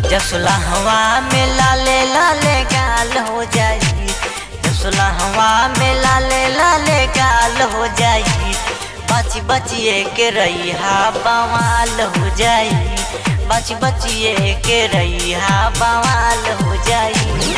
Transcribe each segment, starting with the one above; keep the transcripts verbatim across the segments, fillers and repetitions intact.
जसुलहवा में लाले लाले गाल हो जाई, जसुलहवा में लाले लाले गाल हो जाई। बची बचिए के रैया बवाल हो जाई, बची बचिए के रैया बवाल हो जाई।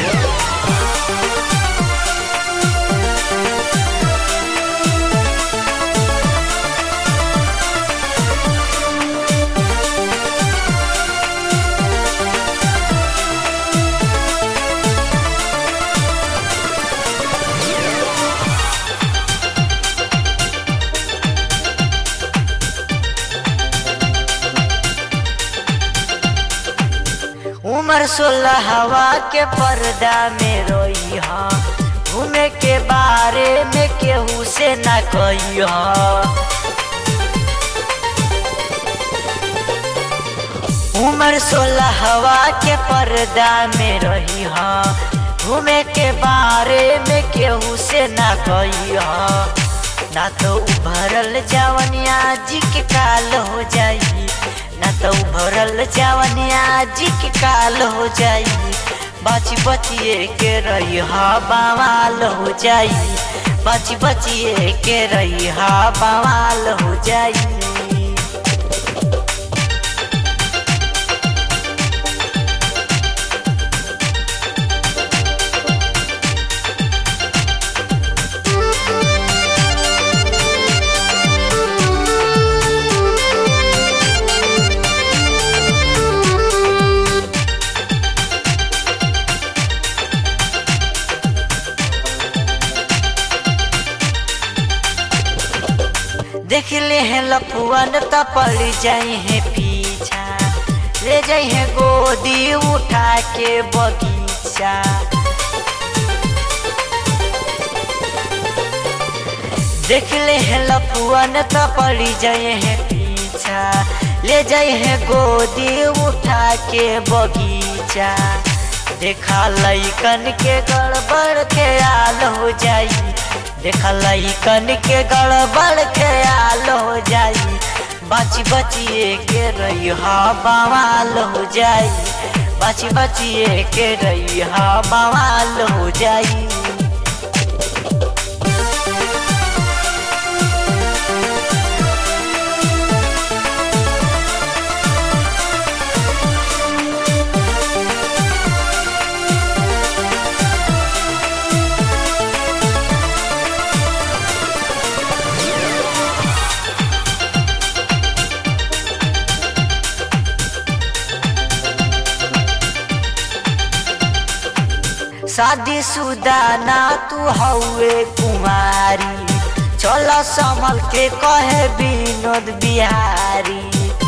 उमर सोलहवा के पर्दा में रोई हा, घूमे के बारे में केहू से न कही हा। उमर सोलहवा के पर्दा में रही हा, घूमे के बारे में केहू से न कही हा। ना तो उभरल जवनिया जी के काल हो जाई, ना तो भरल जवनिया जी के काल हो जाई। बची बचिए के रैया बवाल हो जाई, बची बचिए के रैया बवाल हो जाई। देख ले हैं लफुअन त पड़ जाई है पीछा, ले जाई है गोदी उठा के बगीचा। देख ले हैं लफुअन त पड़ जाई है पीछा, ले जाई है गोदी उठा के बगीचा। देखा लइकन के गड़बड़ ख्याल हो जाई, देखा लइकन के गड़बड़ ख्याल हो जाई। बची बचिए के रैया बवाल हो जाई, बची बचिए के रैया बवाल हो जाई। शादी शुदा ना तू हउए कुमारी, चला संभल के कहे विनोद बिहारी।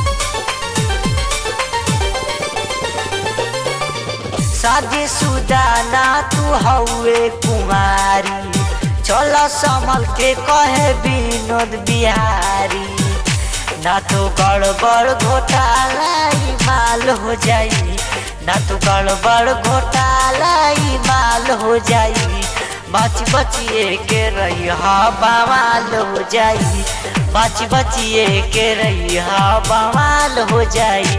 शादी शुदा ना तू हउए कुमारी, चला संभल के कहे विनोद बिहारी। ना तो गड़बड़ घोटाला माल हो जाई, ना तो गड़बड़ घोटाला माल हो जाई। बची बचिए के रैया बवाल हो जाई, बची बचिए के रैया बवाल हो जाई।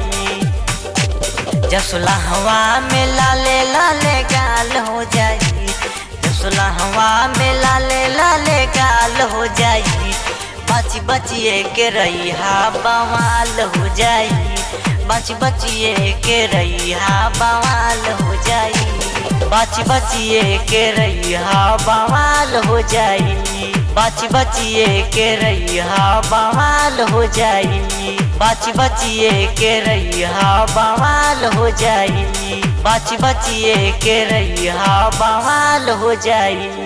जसुलहवा में लाले लाले गाल हो जाई, जसुलहवा में लाले लाले गाल हो जाई। बची बचिए के रैया बवाल हो जाई, बची बचिए के रैया बवाल हो जाई, बची बचिए के रैया बवाल हो जाई, बची बचिए के रैया बवाल हो जाई, बची बचिए के रैया बवाल हो जाई, बची बचिए के रैया बवाल हो जाई।